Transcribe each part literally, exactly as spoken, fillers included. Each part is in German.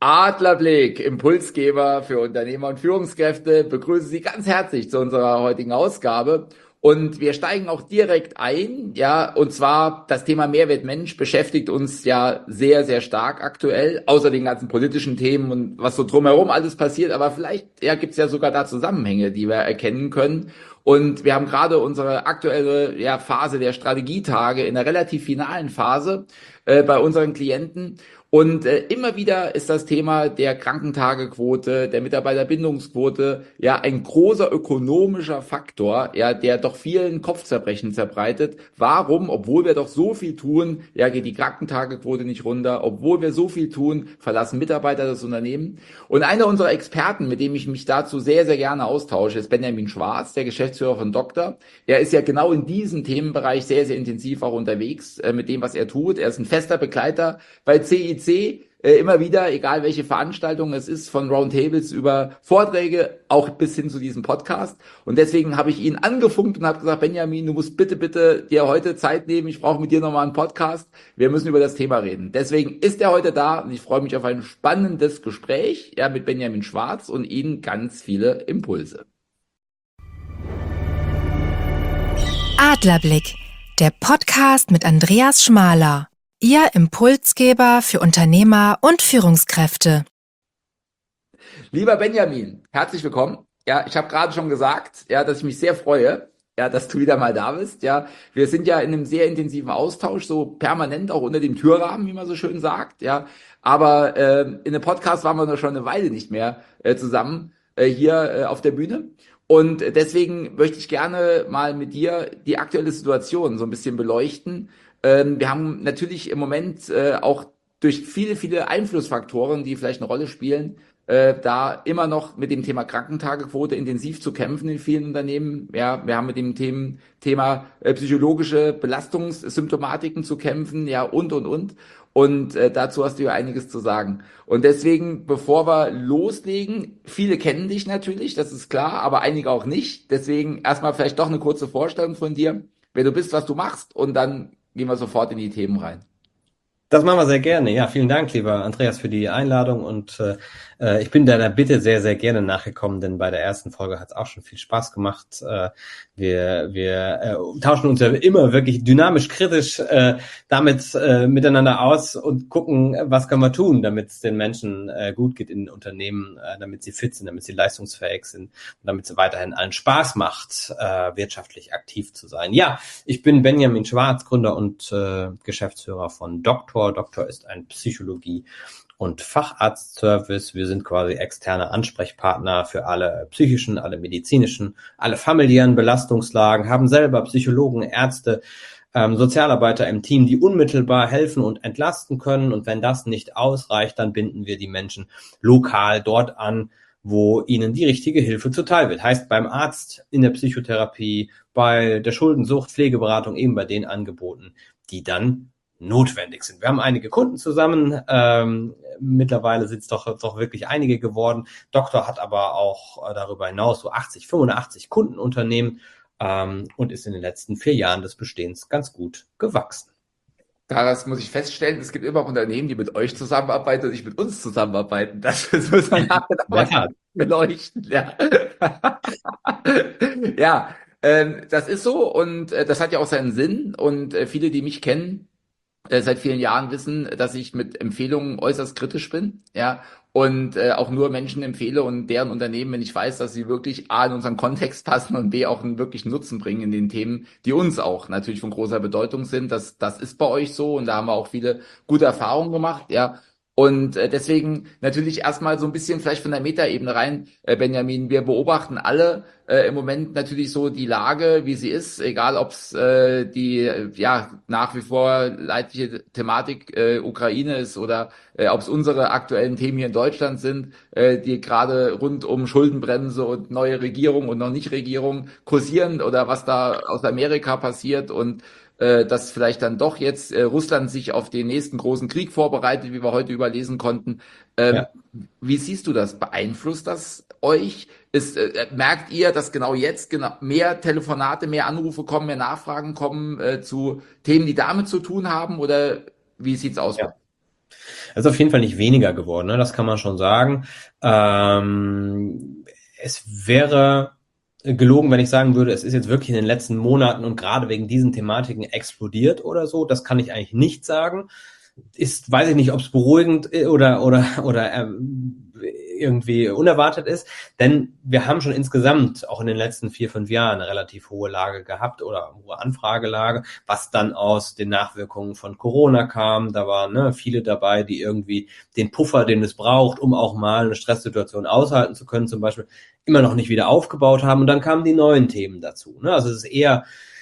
Adlerblick, Impulsgeber für Unternehmer und Führungskräfte, begrüße Sie ganz herzlich zu unserer heutigen Ausgabe. Und wir steigen auch direkt ein, ja, und zwar das Thema Mehrwert Mensch beschäftigt uns ja sehr, sehr stark aktuell, außer den ganzen politischen Themen und was so drumherum alles passiert. Aber vielleicht, ja, gibt's ja sogar da Zusammenhänge, die wir erkennen können. Und wir haben gerade unsere aktuelle, ja, Phase der Strategietage in der relativ finalen Phase äh, bei unseren Klienten. Und äh, immer wieder ist das Thema der Krankentagequote, der Mitarbeiterbindungsquote ja ein großer ökonomischer Faktor, ja, der doch vielen Kopfzerbrechen zerbreitet. Warum, obwohl wir doch so viel tun, ja, geht die Krankentagequote nicht runter, obwohl wir so viel tun, verlassen Mitarbeiter das Unternehmen. Und einer unserer Experten, mit dem ich mich dazu sehr, sehr gerne austausche, ist Benjamin Schwarz, der Geschäftsführer von Doktor. Er ist ja genau in diesem Themenbereich sehr, sehr intensiv auch unterwegs äh, mit dem, was er tut. Er ist ein fester Begleiter bei C I C, äh, immer wieder, egal welche Veranstaltung es ist, von Roundtables über Vorträge, auch bis hin zu diesem Podcast. Und deswegen habe ich ihn angefunkt und habe gesagt, Benjamin, du musst bitte, bitte dir heute Zeit nehmen. Ich brauche mit dir nochmal einen Podcast. Wir müssen über das Thema reden. Deswegen ist er heute da und ich freue mich auf ein spannendes Gespräch, ja, mit Benjamin Schwarz und Ihnen ganz viele Impulse. Adlerblick, der Podcast mit Andreas Schmaler. Ihr Impulsgeber für Unternehmer und Führungskräfte. Lieber Benjamin, herzlich willkommen. Ja, ich habe gerade schon gesagt, ja, dass ich mich sehr freue, ja, dass du wieder mal da bist. Ja, wir sind ja in einem sehr intensiven Austausch, so permanent auch unter dem Türrahmen, wie man so schön sagt. Ja, aber äh, in einem Podcast waren wir noch schon eine Weile nicht mehr äh, zusammen äh, hier äh, auf der Bühne. Und deswegen möchte ich gerne mal mit dir die aktuelle Situation so ein bisschen beleuchten. Ähm, wir haben natürlich im Moment äh, auch durch viele, viele Einflussfaktoren, die vielleicht eine Rolle spielen, äh, da immer noch mit dem Thema Krankentagequote intensiv zu kämpfen in vielen Unternehmen. Ja, wir haben mit dem Themen, Thema äh, psychologische Belastungssymptomatiken zu kämpfen, ja, und, und, und. Und äh, dazu hast du ja einiges zu sagen. Und deswegen, bevor wir loslegen, viele kennen dich natürlich, das ist klar, aber einige auch nicht. Deswegen erstmal vielleicht doch eine kurze Vorstellung von dir, wer du bist, was du machst, und dann gehen wir sofort in die Themen rein. Das machen wir sehr gerne. Ja, vielen Dank, lieber Andreas, für die Einladung. Und äh, ich bin deiner Bitte sehr, sehr gerne nachgekommen, denn bei der ersten Folge hat es auch schon viel Spaß gemacht. Äh, wir wir äh, tauschen uns ja immer wirklich dynamisch, kritisch äh, damit äh, miteinander aus und gucken, was können wir tun, damit es den Menschen äh, gut geht in den Unternehmen, äh, damit sie fit sind, damit sie leistungsfähig sind und damit es weiterhin allen Spaß macht, äh, wirtschaftlich aktiv zu sein. Ja, ich bin Benjamin Schwarz, Gründer und äh, Geschäftsführer von Doktor. Doktor ist ein Psychologie- und Facharztservice. Wir sind quasi externe Ansprechpartner für alle psychischen, alle medizinischen, alle familiären Belastungslagen, haben selber Psychologen, Ärzte, ähm, Sozialarbeiter im Team, die unmittelbar helfen und entlasten können. Und wenn das nicht ausreicht, dann binden wir die Menschen lokal dort an, wo ihnen die richtige Hilfe zuteil wird. Heißt beim Arzt, in der Psychotherapie, bei der Schuldensucht, Pflegeberatung, eben bei den Angeboten, die dann notwendig sind. Wir haben einige Kunden zusammen, ähm, mittlerweile sind es doch, doch wirklich einige geworden. Doktor hat aber auch äh, darüber hinaus so achtzig, fünfundachtzig Kundenunternehmen ähm, und ist in den letzten vier Jahren des Bestehens ganz gut gewachsen. Das muss ich feststellen, es gibt immer auch Unternehmen, die mit euch zusammenarbeiten und nicht mit uns zusammenarbeiten. Das muss man nachher nochmal beleuchten. Ja, ja ähm, das ist so und äh, das hat ja auch seinen Sinn und äh, viele, die mich kennen, seit vielen Jahren wissen, dass ich mit Empfehlungen äußerst kritisch bin, ja, und äh, auch nur Menschen empfehle und deren Unternehmen, wenn ich weiß, dass sie wirklich A, in unseren Kontext passen und B, auch einen wirklichen Nutzen bringen in den Themen, die uns auch natürlich von großer Bedeutung sind. Das, das ist bei euch so und da haben wir auch viele gute Erfahrungen gemacht, ja. Und äh, deswegen natürlich erstmal so ein bisschen vielleicht von der Metaebene rein, äh, Benjamin. Wir beobachten alle äh, im Moment natürlich so die Lage, wie sie ist, egal ob es äh, die äh, ja nach wie vor leidliche Thematik äh, Ukraine ist oder äh, ob es unsere aktuellen Themen hier in Deutschland sind, äh, die gerade rund um Schuldenbremse und neue Regierung und noch nicht Regierung kursieren oder was da aus Amerika passiert und dass vielleicht dann doch jetzt äh, Russland sich auf den nächsten großen Krieg vorbereitet, wie wir heute überlesen konnten. Ähm, ja. Wie siehst du das? Beeinflusst das euch? Ist, äh, merkt ihr, dass genau jetzt genau mehr Telefonate, mehr Anrufe kommen, mehr Nachfragen kommen äh, zu Themen, die damit zu tun haben? Oder wie sieht's aus? Ja. Es ist auf jeden Fall nicht weniger geworden, ne? Das kann man schon sagen. Ähm, es wäre gelogen, wenn ich sagen würde, es ist jetzt wirklich in den letzten Monaten und gerade wegen diesen Thematiken explodiert oder so. Das kann ich eigentlich nicht sagen. Ist, weiß ich nicht, ob es beruhigend oder oder oder ähm, irgendwie unerwartet ist, denn wir haben schon insgesamt auch in den letzten vier, fünf Jahren eine relativ hohe Lage gehabt oder hohe Anfragelage, was dann aus den Nachwirkungen von Corona kam. Da waren ne, viele dabei, die irgendwie den Puffer, den es braucht, um auch mal eine Stresssituation aushalten zu können, zum Beispiel, immer noch nicht wieder aufgebaut haben. Und dann kamen die neuen Themen dazu. Ne? Also es ist eher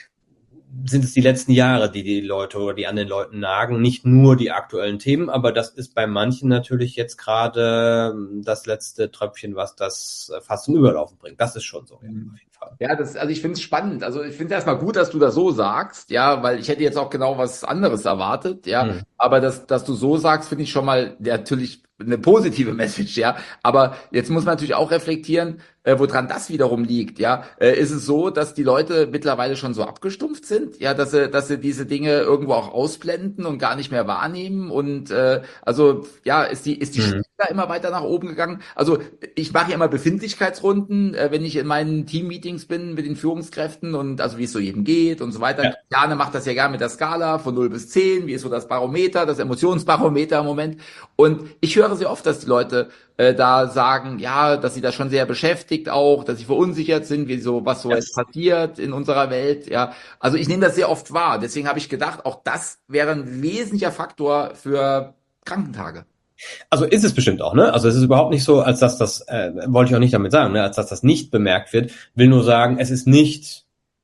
sind es die letzten Jahre, die die Leute oder die an den Leuten nagen, nicht nur die aktuellen Themen, aber das ist bei manchen natürlich jetzt gerade das letzte Tröpfchen, was das fast zum Überlaufen bringt. Das ist schon so, ja, auf jeden Fall. Ja, das, also ich finde es spannend. Also ich finde es erstmal gut, dass du das so sagst, ja, weil ich hätte jetzt auch genau was anderes erwartet, ja. Hm. Aber das, dass du so sagst, finde ich schon mal ja, natürlich eine positive Message, ja. Aber jetzt muss man natürlich auch reflektieren, äh, woran das wiederum liegt, ja. Äh, ist es so, dass die Leute mittlerweile schon so abgestumpft sind, ja, dass sie, dass sie diese Dinge irgendwo auch ausblenden und gar nicht mehr wahrnehmen und äh, also ja, ist die ist die Hm. da immer weiter nach oben gegangen. Also ich mache ja immer Befindlichkeitsrunden, äh, wenn ich in meinen Teammeetings bin mit den Führungskräften und also wie es so jedem geht und so weiter. Ja. Jane macht das ja gerne mit der Skala von null bis zehn. Wie ist so das Barometer, das Emotionsbarometer im Moment? Und ich höre sehr oft, dass die Leute äh, da sagen, ja, dass sie da schon sehr beschäftigt auch, dass sie verunsichert sind, wie so was so Ja. jetzt passiert in unserer Welt. Ja, also ich nehme das sehr oft wahr. Deswegen habe ich gedacht, auch das wäre ein wesentlicher Faktor für Krankentage. Also ist es bestimmt auch, ne? Also es ist überhaupt nicht so, als dass das, äh, wollte ich auch nicht damit sagen, ne? Als dass das nicht bemerkt wird. Will nur sagen, es ist nicht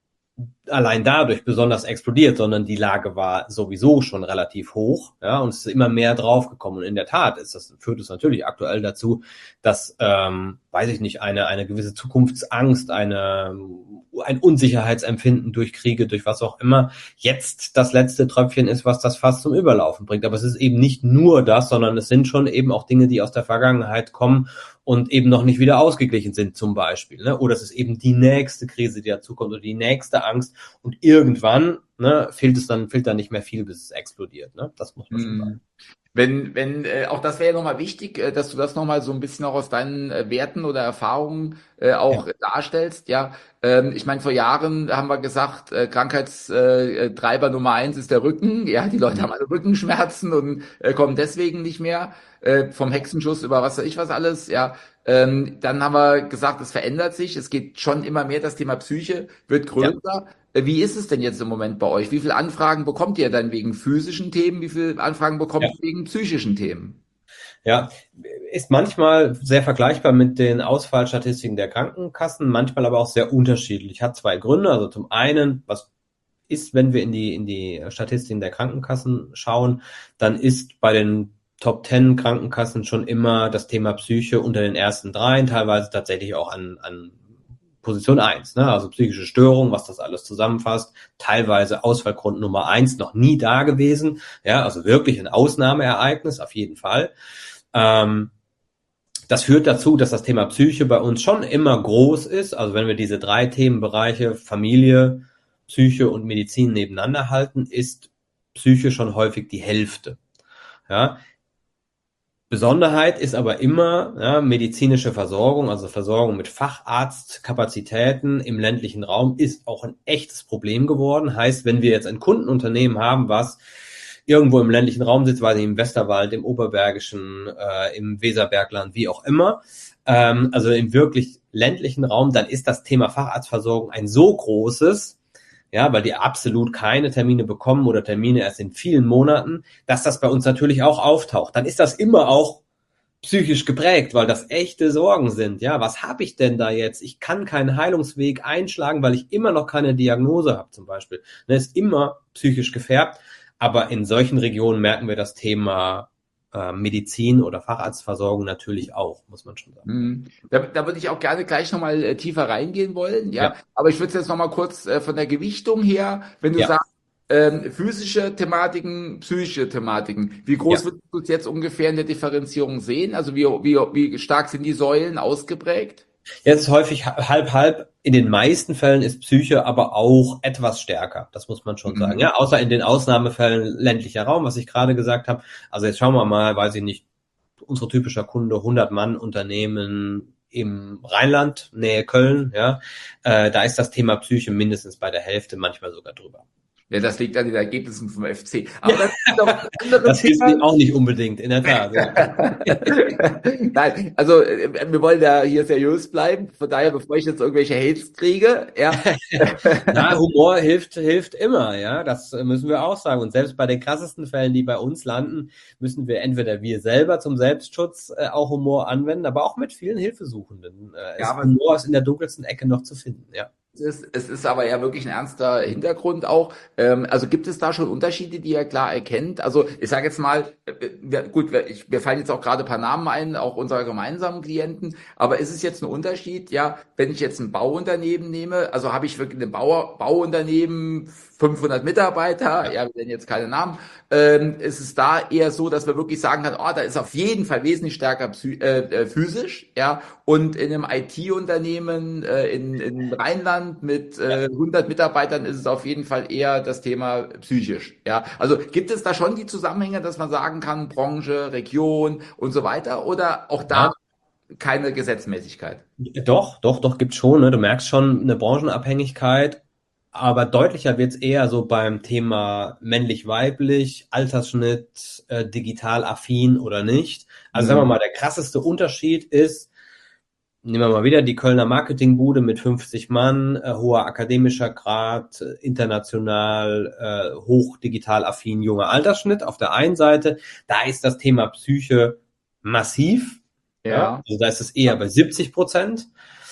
allein dadurch besonders explodiert, sondern die Lage war sowieso schon relativ hoch, ja, und es ist immer mehr draufgekommen. Und in der Tat ist das, führt es natürlich aktuell dazu, dass, ähm, weiß ich nicht, eine, eine gewisse Zukunftsangst, eine, ein Unsicherheitsempfinden durch Kriege, durch was auch immer, jetzt das letzte Tröpfchen ist, was das fast zum Überlaufen bringt. Aber es ist eben nicht nur das, sondern es sind schon eben auch Dinge, die aus der Vergangenheit kommen und eben noch nicht wieder ausgeglichen sind zum Beispiel. Ne? Oder es ist eben die nächste Krise, die dazukommt oder die nächste Angst und irgendwann ne, fehlt es dann, fehlt dann nicht mehr viel, bis es explodiert. Ne? Das muss man schon sagen. Wenn, wenn, äh, auch das wäre ja nochmal wichtig, äh, dass du das nochmal so ein bisschen auch aus deinen äh, Werten oder Erfahrungen äh, auch Ja. darstellst. Ja, ähm, ich meine, vor Jahren haben wir gesagt, äh, Krankheitstreiber Nummer eins ist der Rücken. Ja, die Leute Mhm. haben alle Rückenschmerzen und äh, kommen deswegen nicht mehr äh, vom Hexenschuss über was weiß ich was alles. Ja, ähm, dann haben wir gesagt, es verändert sich. Es geht schon immer mehr. Das Thema Psyche wird Ja. größer. Äh, Wie ist es denn jetzt im Moment bei euch? Wie viele Anfragen bekommt ihr dann wegen physischen Themen? Wie viele Anfragen bekommt Ja. ihr wegen psychischen Themen? Ja, ist manchmal sehr vergleichbar mit den Ausfallstatistiken der Krankenkassen, manchmal aber auch sehr unterschiedlich. Hat zwei Gründe. Also zum einen, was ist, wenn wir in die, in die Statistiken der Krankenkassen schauen, dann ist bei den Top Ten Krankenkassen schon immer das Thema Psyche unter den ersten dreien, teilweise tatsächlich auch an, an Position eins, ne? Also psychische Störung, was das alles zusammenfasst, teilweise Ausfallgrund Nummer eins, noch nie da gewesen, ja, also wirklich ein Ausnahmeereignis, auf jeden Fall. Ähm, das führt dazu, dass das Thema Psyche bei uns schon immer groß ist, also wenn wir diese drei Themenbereiche Familie, Psyche und Medizin nebeneinander halten, ist Psyche schon häufig die Hälfte, ja. Besonderheit ist aber immer ja, medizinische Versorgung, also Versorgung mit Facharztkapazitäten im ländlichen Raum ist auch ein echtes Problem geworden. Heißt, wenn wir jetzt ein Kundenunternehmen haben, was irgendwo im ländlichen Raum sitzt, weiß ich, im Westerwald, im Oberbergischen, äh, im Weserbergland, wie auch immer, ähm, also im wirklich ländlichen Raum, dann ist das Thema Facharztversorgung ein so großes, ja, weil die absolut keine Termine bekommen oder Termine erst in vielen Monaten, dass das bei uns natürlich auch auftaucht. Dann ist das immer auch psychisch geprägt, weil das echte Sorgen sind. Ja, was habe ich denn da jetzt? Ich kann keinen Heilungsweg einschlagen, weil ich immer noch keine Diagnose habe zum Beispiel. Das ist immer psychisch gefärbt, aber in solchen Regionen merken wir das Thema äh, Medizin oder Facharztversorgung natürlich auch, muss man schon sagen. Mhm. Da, da würde ich auch gerne gleich nochmal äh, tiefer reingehen wollen, ja. Ja. Aber ich würde jetzt nochmal kurz äh, von der Gewichtung her, wenn du Ja. sagst, ähm, physische Thematiken, psychische Thematiken, wie groß Ja. würdest du es jetzt ungefähr in der Differenzierung sehen? Also wie, wie, wie stark sind die Säulen ausgeprägt? Jetzt häufig halb, halb. In den meisten Fällen ist Psyche aber auch etwas stärker. Das muss man schon sagen. Mhm. Ja, außer in den Ausnahmefällen ländlicher Raum, was ich gerade gesagt habe. Also jetzt schauen wir mal, weiß ich nicht, unser typischer Kunde, hundert Mann Unternehmen im Rheinland, Nähe Köln, ja. Äh, da ist das Thema Psyche mindestens bei der Hälfte, manchmal sogar drüber. Ja, das liegt an den Ergebnissen vom F C. Aber das ist doch ein anderes Das ist Thema. auch nicht unbedingt, in der Tat. Ja. Nein, also äh, wir wollen ja hier seriös bleiben. Von daher, bevor ich jetzt irgendwelche Hates kriege, ja. Ja, Humor hilft, hilft immer, ja. Das müssen wir auch sagen. Und selbst bei den krassesten Fällen, die bei uns landen, müssen wir entweder wir selber zum Selbstschutz äh, auch Humor anwenden, aber auch mit vielen Hilfesuchenden. Äh, Ja, ist aber Humor ist in der dunkelsten Ecke noch zu finden, ja. es ist, es ist aber ja wirklich ein ernster Hintergrund auch. Ähm, also gibt es da schon Unterschiede, die ihr klar erkennt? Also ich sage jetzt mal, äh, wir, gut, wir, ich, mir fallen jetzt auch gerade ein paar Namen ein, auch unserer gemeinsamen Klienten. Aber ist es jetzt ein Unterschied, ja, wenn ich jetzt ein Bauunternehmen nehme, also habe ich wirklich ein Bau, Bauunternehmen, fünfhundert Mitarbeiter, ja, wir nennen jetzt keine Namen, ähm, ist es da eher so, dass man wirklich sagen kann, oh, da ist auf jeden Fall wesentlich stärker psy äh, äh, physisch, ja, und in einem I T-Unternehmen äh, in, in Rheinland mit äh, hundert Mitarbeitern ist es auf jeden Fall eher das Thema psychisch, ja. Also gibt es da schon die Zusammenhänge, dass man sagen kann, Branche, Region und so weiter, oder auch da Ja. keine Gesetzmäßigkeit? Doch, doch, doch, gibt's schon, ne? Du merkst schon eine Branchenabhängigkeit, aber deutlicher wird's eher so beim Thema männlich-weiblich, Altersschnitt, äh, digital affin oder nicht. Also sagen wir Mhm. mal, der krasseste Unterschied ist, nehmen wir mal wieder die Kölner Marketingbude mit fünfzig Mann, äh, hoher akademischer Grad, äh, international, äh, hoch digital affin, junger Altersschnitt auf der einen Seite. Da ist das Thema Psyche massiv. Ja, Ja. also da ist es eher bei siebzig Prozent.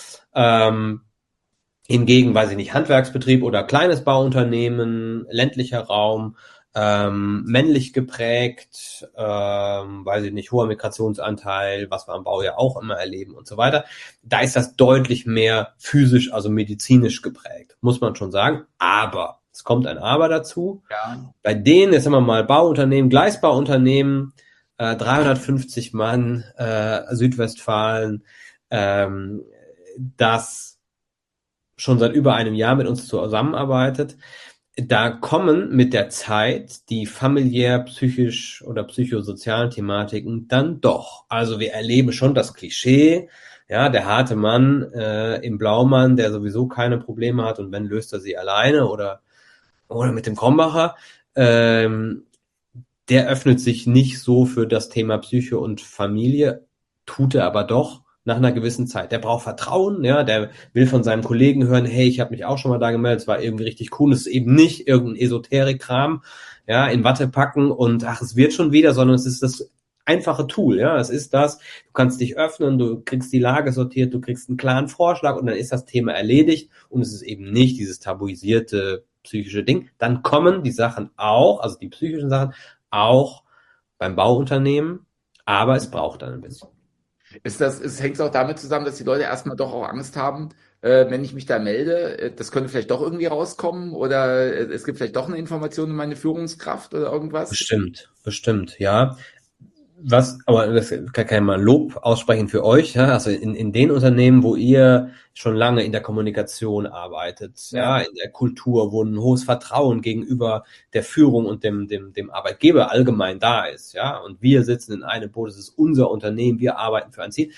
Ähm, hingegen, weiß ich nicht, Handwerksbetrieb oder kleines Bauunternehmen, ländlicher Raum, ähm, männlich geprägt, ähm, weiß ich nicht, hoher Migrationsanteil, was wir am Bau ja auch immer erleben und so weiter. Da ist das deutlich mehr physisch, also medizinisch geprägt, muss man schon sagen. Aber, es kommt ein Aber dazu. Ja. Bei denen, jetzt haben wir mal Bauunternehmen, Gleisbauunternehmen, äh, dreihundertfünfzig Mann, äh, Südwestfalen, ähm, das schon seit über einem Jahr mit uns zusammenarbeitet, da kommen mit der Zeit die familiär, psychisch oder psychosozialen Thematiken dann doch. Also wir erleben schon das Klischee, ja, der harte Mann äh, im Blaumann, der sowieso keine Probleme hat und wenn, löst er sie alleine oder, oder mit dem Krombacher. Ähm, der öffnet sich nicht so für das Thema Psyche und Familie, tut er aber doch nach einer gewissen Zeit. Der braucht Vertrauen, ja, der will von seinem Kollegen hören, hey, ich habe mich auch schon mal da gemeldet, es war irgendwie richtig cool, es ist eben nicht irgendein Esoterik-Kram, ja, in Watte packen und ach, es wird schon wieder, sondern es ist das einfache Tool, ja, es ist das, du kannst dich öffnen, du kriegst die Lage sortiert, du kriegst einen klaren Vorschlag und dann ist das Thema erledigt und es ist eben nicht dieses tabuisierte psychische Ding. Dann kommen die Sachen auch, also die psychischen Sachen, auch beim Bauunternehmen, aber es braucht dann ein bisschen. Ist das, ist, hängt es auch damit zusammen, dass die Leute erstmal doch auch Angst haben, äh, wenn ich mich da melde, äh, das könnte vielleicht doch irgendwie rauskommen oder äh, es gibt vielleicht doch eine Information in meine Führungskraft oder irgendwas? Bestimmt, bestimmt, ja. Was, aber das kann kein mal Lob aussprechen für euch, ja, also in, in den Unternehmen, wo ihr schon lange in der Kommunikation arbeitet, ja, Ja. in der Kultur, wo ein hohes Vertrauen gegenüber der Führung und dem, dem, dem Arbeitgeber allgemein da ist, ja, und wir sitzen in einem Boot, es ist unser Unternehmen, wir arbeiten für ein Ziel.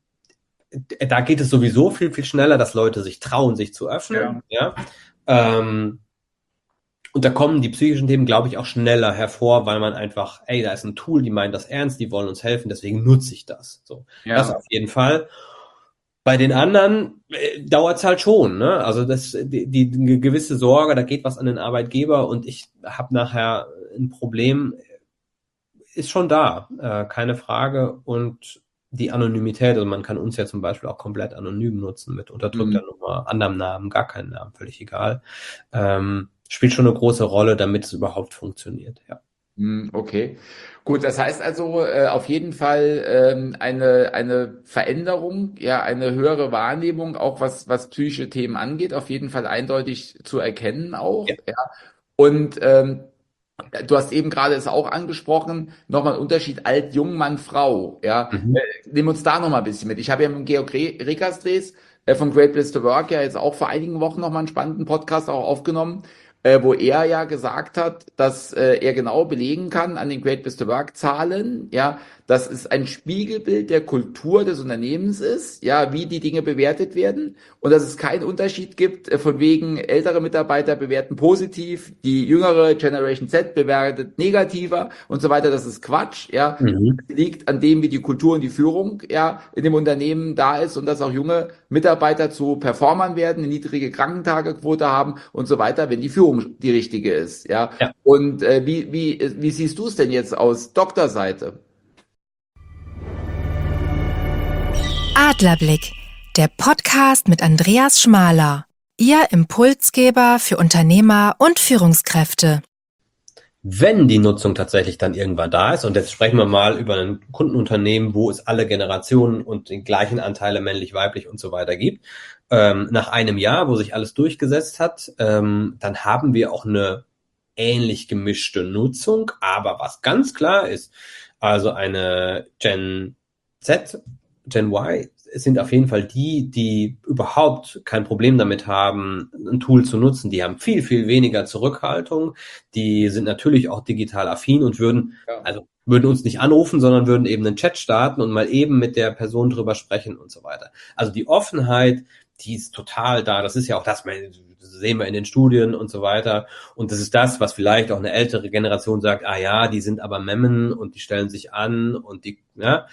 Da geht es sowieso viel, viel schneller, dass Leute sich trauen, sich zu öffnen, ja, ja. Ähm, Und da kommen die psychischen Themen, glaube ich, auch schneller hervor, weil man einfach, ey, da ist ein Tool, die meinen das ernst, die wollen uns helfen, deswegen nutze ich das. So, Ja. das auf jeden Fall. Bei den anderen äh, dauert es halt schon, ne? Also das, die, die, die gewisse Sorge, da geht was an den Arbeitgeber und ich habe nachher ein Problem, ist schon da, äh, keine Frage. Und die Anonymität, also man kann uns ja zum Beispiel auch komplett anonym nutzen mit unterdrückter Mhm. Nummer, anderem Namen, gar keinen Namen, völlig egal. Ähm, spielt schon eine große Rolle, damit es überhaupt funktioniert, ja. Mhm, okay. Gut, das heißt also äh, auf jeden Fall ähm, eine, eine Veränderung, ja, eine höhere Wahrnehmung, auch was, was psychische Themen angeht, auf jeden Fall eindeutig zu erkennen auch, Ja. ja. Und ähm, Du hast eben gerade es auch angesprochen, nochmal ein Unterschied alt, jung, Mann, Frau. Ja, äh, Mhm. nimm uns da nochmal ein bisschen mit. Ich habe ja mit dem Georg Re- Rekastres äh, von Great Place to Work ja jetzt auch vor einigen Wochen nochmal einen spannenden Podcast auch aufgenommen, äh, wo er ja gesagt hat, dass äh, er genau belegen kann an den Great Place to Work Zahlen, ja, dass es ein Spiegelbild der Kultur des Unternehmens ist, ja, wie die Dinge bewertet werden und dass es keinen Unterschied gibt, äh, von wegen ältere Mitarbeiter bewerten positiv, die jüngere Generation Z bewertet negativer und so weiter. Das ist Quatsch, ja. Mhm. Liegt an dem, wie die Kultur und die Führung ja in dem Unternehmen da ist und dass auch junge Mitarbeiter zu Performern werden, eine niedrige Krankentagequote haben und so weiter, wenn die Führung die richtige ist, ja. Ja. Und äh, wie, wie, wie siehst du es denn jetzt aus Doktorseite? Adlerblick, der Podcast mit Andreas Schmaler. Ihr Impulsgeber für Unternehmer und Führungskräfte. Wenn die Nutzung tatsächlich dann irgendwann da ist, und jetzt sprechen wir mal über ein Kundenunternehmen, wo es alle Generationen und den gleichen Anteile männlich, weiblich und so weiter gibt, ähm, nach einem Jahr, wo sich alles durchgesetzt hat, ähm, dann haben wir auch eine ähnlich gemischte Nutzung. Aber was ganz klar ist, also eine Gen Z, Gen Y sind auf jeden Fall die, die überhaupt kein Problem damit haben, ein Tool zu nutzen. Die haben viel, viel weniger Zurückhaltung. Die sind natürlich auch digital affin und würden, Ja. also würden uns nicht anrufen, sondern würden eben einen Chat starten und mal eben mit der Person drüber sprechen und so weiter. Also die Offenheit, die ist total da. Das ist ja auch das, das sehen wir in den Studien und so weiter. Und das ist das, was vielleicht auch eine ältere Generation sagt, ah ja, die sind aber Memmen und die stellen sich an und die, ja,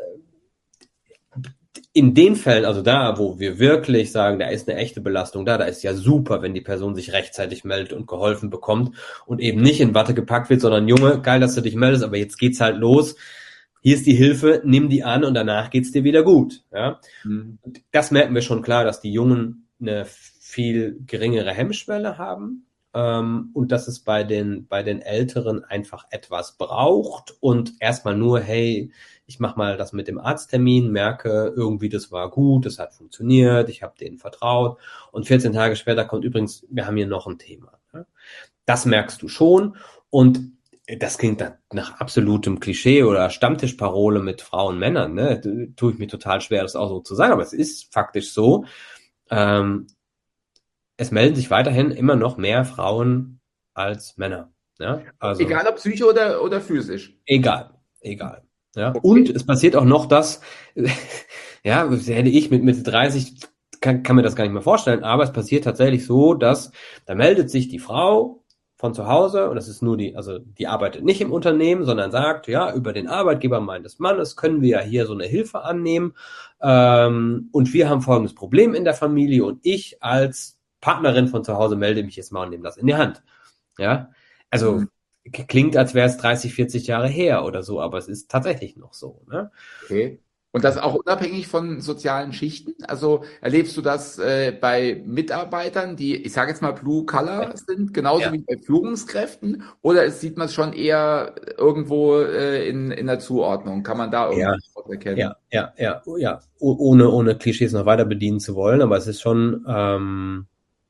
in den Fällen, also da, wo wir wirklich sagen, da ist eine echte Belastung da, da ist ja super, wenn die Person sich rechtzeitig meldet und geholfen bekommt und eben nicht in Watte gepackt wird, sondern Junge, geil, dass du dich meldest, aber jetzt geht's halt los. Hier ist die Hilfe, nimm die an und danach geht's dir wieder gut. Ja? Mhm. Das merken wir schon klar, dass die Jungen eine viel geringere Hemmschwelle haben ähm, und dass es bei den, bei den Älteren einfach etwas braucht und erstmal nur, hey, ich mache mal das mit dem Arzttermin, merke irgendwie, das war gut, das hat funktioniert, ich habe denen vertraut und vierzehn Tage später kommt übrigens, wir haben hier noch ein Thema. Das merkst du schon und das klingt nach absolutem Klischee oder Stammtischparole mit Frauen und Männern, ne? Tue ich mir total schwer, das auch so zu sagen, aber es ist faktisch so. Ähm, es melden sich weiterhin immer noch mehr Frauen als Männer. Ja? Also, Egal ob psychisch oder, oder physisch. Egal, egal. Ja, Okay. und es passiert auch noch das, ja, hätte ich mit Mitte dreißig, kann, kann mir das gar nicht mehr vorstellen, aber es passiert tatsächlich so, dass da meldet sich die Frau von zu Hause und das ist nur die, also die arbeitet nicht im Unternehmen, sondern sagt, ja, über den Arbeitgeber meines Mannes können wir ja hier so eine Hilfe annehmen ähm, und wir haben folgendes Problem in der Familie und ich als Partnerin von zu Hause melde mich jetzt mal und nehme das in die Hand. Ja, also Mhm. klingt, als wäre es dreißig, vierzig Jahre her oder so, aber es ist tatsächlich noch so. Ne? Okay. Und das auch unabhängig von sozialen Schichten? Also erlebst du das äh, bei Mitarbeitern, die, ich sage jetzt mal Blue Collar sind, genauso Ja. wie bei Führungskräften? Oder ist, sieht man es schon eher irgendwo äh, in, in der Zuordnung? Kann man da Ja. irgendwas erkennen? Ja, ja, ja, ja. Oh- Ohne, ohne Klischees noch weiter bedienen zu wollen, aber es ist schon, ähm,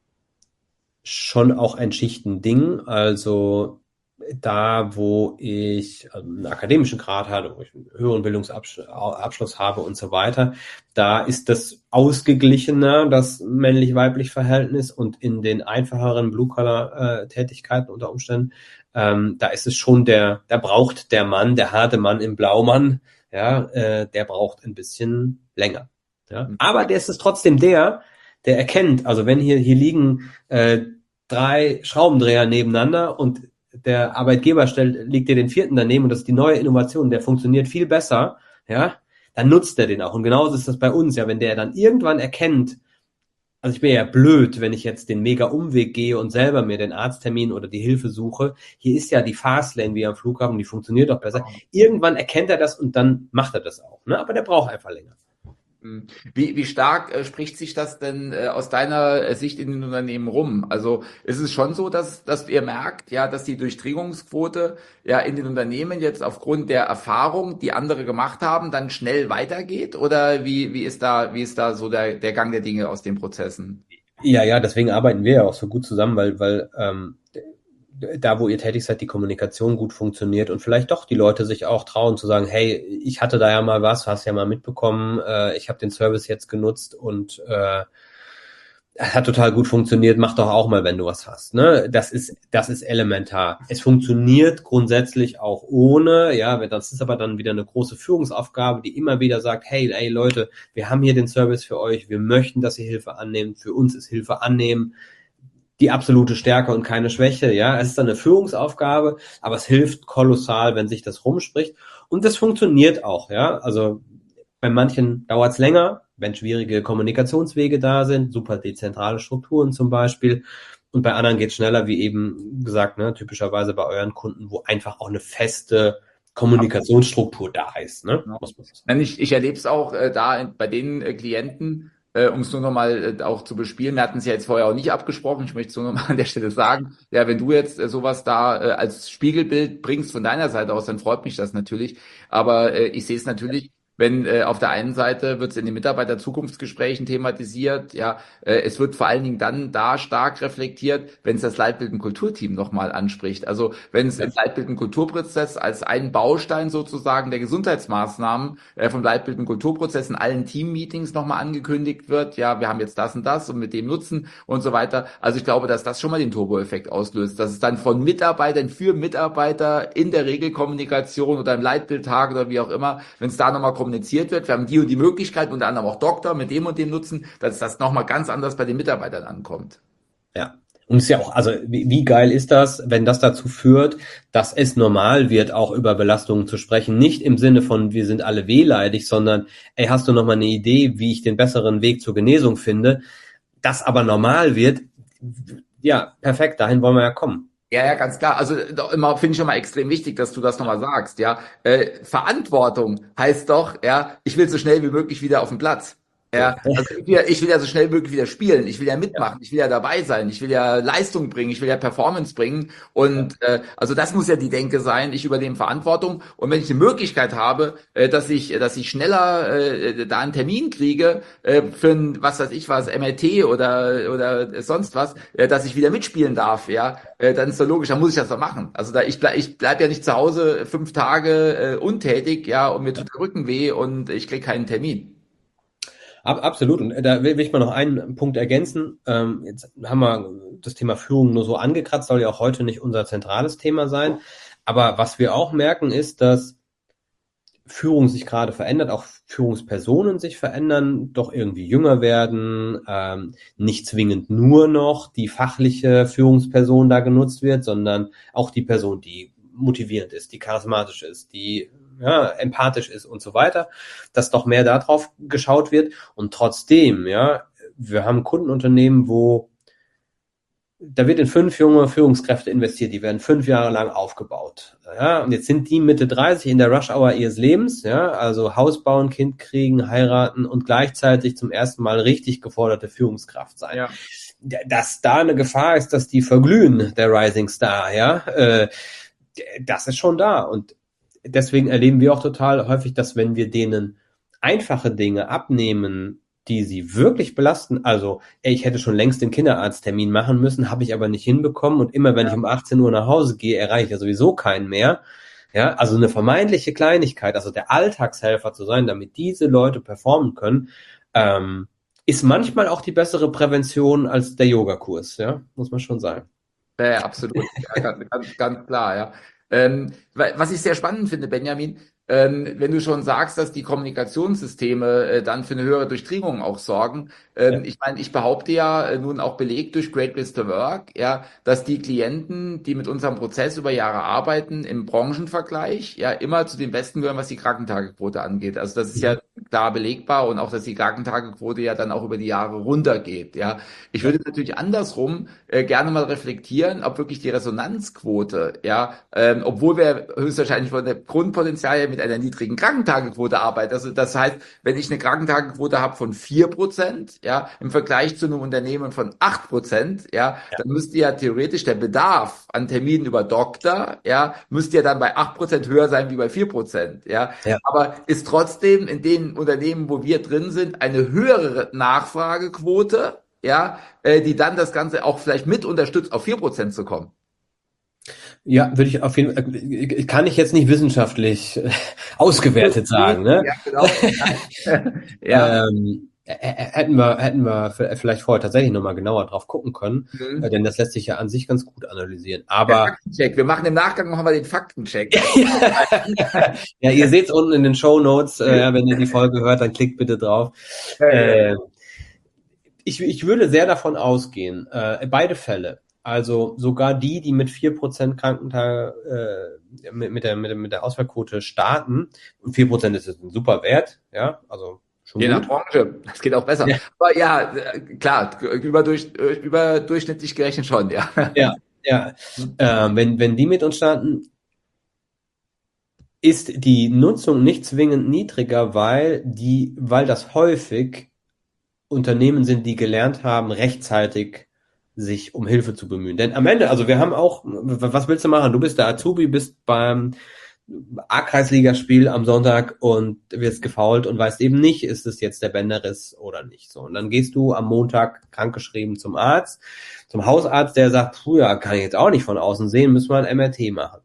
schon auch ein Schichtending. Also da, wo ich einen akademischen Grad hatte, wo ich einen höheren Bildungsabschluss habe und so weiter, da ist das ausgeglichener, das männlich-weiblich Verhältnis und in den einfacheren Blue-Collar-Tätigkeiten unter Umständen, ähm, da ist es schon der, da braucht der Mann, der harte Mann im Blaumann, ja, äh, der braucht ein bisschen länger. Ja. Aber der ist es trotzdem der, der erkennt, also wenn hier, hier liegen äh, drei Schraubendreher nebeneinander und der Arbeitgeber stellt, legt dir den vierten daneben und das ist die neue Innovation, der funktioniert viel besser, ja, dann nutzt er den auch. Und genauso ist das bei uns, ja, wenn der dann irgendwann erkennt, also ich bin ja blöd, wenn ich jetzt den mega Umweg gehe und selber mir den Arzttermin oder die Hilfe suche. Hier ist ja die Fastlane wie am Flughafen, die funktioniert doch besser. Irgendwann erkennt er das und dann macht er das auch, ne? Aber der braucht einfach länger. Wie, wie stark äh, spricht sich das denn äh, aus deiner äh, Sicht in den Unternehmen rum? Also ist es schon so, dass, dass ihr merkt, ja, dass die Durchdringungsquote ja in den Unternehmen jetzt aufgrund der Erfahrung, die andere gemacht haben, dann schnell weitergeht? Oder wie, wie ist da, wie ist da so der, der Gang der Dinge aus den Prozessen? Ja, ja, deswegen arbeiten wir ja auch so gut zusammen, weil, weil ähm, da, wo ihr tätig seid, die Kommunikation gut funktioniert und vielleicht doch die Leute sich auch trauen zu sagen, hey, ich hatte da ja mal was, hast ja mal mitbekommen, äh, ich habe den Service jetzt genutzt und äh, hat total gut funktioniert, mach doch auch mal, wenn du was hast. Ne? Das ist, das ist elementar. Es funktioniert grundsätzlich auch ohne, ja, das ist aber dann wieder eine große Führungsaufgabe, die immer wieder sagt, hey, ey Leute, wir haben hier den Service für euch, wir möchten, dass ihr Hilfe annehmt, für uns ist Hilfe annehmen die absolute Stärke und keine Schwäche, ja. Es ist dann eine Führungsaufgabe, aber es hilft kolossal, wenn sich das rumspricht. Und das funktioniert auch, ja. Also bei manchen dauert es länger, wenn schwierige Kommunikationswege da sind, super dezentrale Strukturen zum Beispiel. Und bei anderen geht es schneller, wie eben gesagt, ne, typischerweise bei euren Kunden, wo einfach auch eine feste Kommunikationsstruktur da ist. Ne? Ja. Muss man so sagen. Ich, ich erlebe es auch äh, da in, bei den äh, Klienten, äh, um es nur nochmal äh, auch zu bespielen. Wir hatten es ja jetzt vorher auch nicht abgesprochen. Ich möchte es nur nochmal an der Stelle sagen. Ja, wenn du jetzt äh, sowas da äh, als Spiegelbild bringst von deiner Seite aus, dann freut mich das natürlich. Aber äh, ich sehe es natürlich, wenn äh, auf der einen Seite wird es in den Mitarbeiter-Zukunftsgesprächen thematisiert, ja, äh, es wird vor allen Dingen dann da stark reflektiert, wenn es das Leitbild- und Kulturteam nochmal anspricht. Also wenn es im Leitbild- und Kulturprozess als einen Baustein sozusagen der Gesundheitsmaßnahmen äh, vom Leitbild- und Kulturprozess in allen Team-Meetings nochmal angekündigt wird, ja, wir haben jetzt das und das und mit dem Nutzen und so weiter. Also ich glaube, dass das schon mal den Turbo-Effekt auslöst, dass es dann von Mitarbeitern für Mitarbeiter in der Regelkommunikation oder im Leitbildtag oder wie auch immer, wenn es da nochmal kommuniziert wird, wir haben die und die Möglichkeit, unter anderem auch Doktor mit dem und dem Nutzen, dass das nochmal ganz anders bei den Mitarbeitern ankommt. Ja. Und es ist ja auch, also wie, wie geil ist das, wenn das dazu führt, dass es normal wird, auch über Belastungen zu sprechen. Nicht im Sinne von, wir sind alle wehleidig, sondern, ey, hast du noch mal eine Idee, wie ich den besseren Weg zur Genesung finde? Das aber normal wird, ja, perfekt, dahin wollen wir ja kommen. Ja, ja, ganz klar. Also doch immer finde ich immer extrem wichtig, dass du das nochmal sagst, ja. Äh, Verantwortung heißt doch, ja, ich will so schnell wie möglich wieder auf den Platz. Ja, also ich will, ja- ich will ja so schnell wie möglich wieder spielen, ich will ja mitmachen, ich will ja dabei sein, ich will ja Leistung bringen, ich will ja Performance bringen und äh, also das muss ja die Denke sein, ich übernehme Verantwortung und wenn ich eine Möglichkeit habe, äh, dass ich dass ich schneller äh, da einen Termin kriege äh, für ein, was weiß ich was, M R T oder oder sonst was, äh, dass ich wieder mitspielen darf, ja, äh, dann ist doch logisch, dann muss ich das doch machen. Also da ich bleib, ich bleib ja nicht zu Hause fünf Tage äh, untätig, ja, und mir tut der Rücken weh und ich krieg keinen Termin. Ab, absolut. Und da will, will ich mal noch einen Punkt ergänzen. Ähm, jetzt haben wir das Thema Führung nur so angekratzt, soll ja auch heute nicht unser zentrales Thema sein. Aber was wir auch merken, ist, dass Führung sich gerade verändert, auch Führungspersonen sich verändern, doch irgendwie jünger werden, ähm, nicht zwingend nur noch die fachliche Führungsperson da genutzt wird, sondern auch die Person, die motivierend ist, die charismatisch ist, die ja, empathisch ist und so weiter, dass doch mehr darauf geschaut wird. Und trotzdem, ja, wir haben Kundenunternehmen, wo da wird in fünf junge Führungskräfte investiert, die werden fünf Jahre lang aufgebaut. Ja, und jetzt sind die Mitte dreißig in der Rush-Hour ihres Lebens, ja, also Haus bauen, Kind kriegen, heiraten und gleichzeitig zum ersten Mal richtig geforderte Führungskraft sein. Ja. Dass da eine Gefahr ist, dass die verglühen, der Rising Star, ja, äh, das ist schon da. Und deswegen erleben wir auch total häufig, dass wenn wir denen einfache Dinge abnehmen, die sie wirklich belasten, also ey, ich hätte schon längst den Kinderarzttermin machen müssen, habe ich aber nicht hinbekommen und immer wenn Ja. ich um achtzehn Uhr nach Hause gehe, erreiche ich ja sowieso keinen mehr. Ja, also eine vermeintliche Kleinigkeit, also der Alltagshelfer zu sein, damit diese Leute performen können, ähm, ist manchmal auch die bessere Prävention als der Yogakurs, ja, muss man schon sagen. Ja, ja, absolut. Ja, ganz, ganz, ganz klar, ja. Ähm, wa- was ich sehr spannend finde, Benjamin, ähm, wenn du schon sagst, dass die Kommunikationssysteme äh, dann für eine höhere Durchdringung auch sorgen. Ähm, Ja. ich meine, ich behaupte ja äh, nun auch belegt durch Great Place to Work, ja, dass die Klienten, die mit unserem Prozess über Jahre arbeiten, im Branchenvergleich ja immer zu den Besten gehören, was die Krankentagequote angeht. Also das ist ja klar belegbar und auch, dass die Krankentagequote ja dann auch über die Jahre runtergeht, ja. Ich würde natürlich andersrum äh, gerne mal reflektieren, ob wirklich die Resonanzquote, ja, ähm, obwohl wir höchstwahrscheinlich von der Grundpotenzial her mit einer niedrigen Krankentagequote arbeiten. Also das heißt, wenn ich eine Krankentagequote habe von vier Prozent, ja, im Vergleich zu einem Unternehmen von acht Prozent, ja, dann müsste ja theoretisch der Bedarf an Terminen über Doktor, ja, müsste ja dann bei acht Prozent höher sein wie bei vier Prozent, ja. Ja. Aber ist trotzdem in den Unternehmen, wo wir drin sind, eine höhere Nachfragequote, ja, äh, die dann das Ganze auch vielleicht mit unterstützt, auf vier Prozent zu kommen. Ja, würde ich auf jeden Fall, kann ich jetzt nicht wissenschaftlich äh, ausgewertet sagen, ne? Ja, genau. Ja. Ähm, hätten wir, hätten wir vielleicht vorher tatsächlich nochmal genauer drauf gucken können, äh, Mhm. denn das lässt sich ja an sich ganz gut analysieren. Der Aber Faktencheck. Wir machen im Nachgang machen wir den Faktencheck. ja, ihr seht es unten in den Shownotes, äh, wenn ihr die Folge hört, dann klickt bitte drauf. Ja, ja. Äh, ich, ich würde sehr davon ausgehen, äh, beide Fälle, also sogar die, die mit vier Prozent Krankentage, äh, mit, mit, der, mit, der, mit der Ausfallquote starten, und vier Prozent ist ein super Wert, ja, also schon Je nach gut. Branche. Das geht auch besser. Ja. Aber ja, äh, klar, überdurch, äh, überdurchschnittlich gerechnet schon, ja. Ja, ja. Äh, wenn, wenn die mit uns starten, ist die Nutzung nicht zwingend niedriger, weil die, weil das häufig Unternehmen sind, die gelernt haben, rechtzeitig sich um Hilfe zu bemühen. Denn am Ende, also wir haben auch, was willst du machen? Du bist der Azubi, bist beim A-Kreisligaspiel am Sonntag und wirst gefoult und weißt eben nicht, ist es jetzt der Bänderriss oder nicht. So, und dann gehst du am Montag krankgeschrieben zum Arzt, zum Hausarzt, der sagt, puh, ja, kann ich jetzt auch nicht von außen sehen, müssen wir ein M R T machen.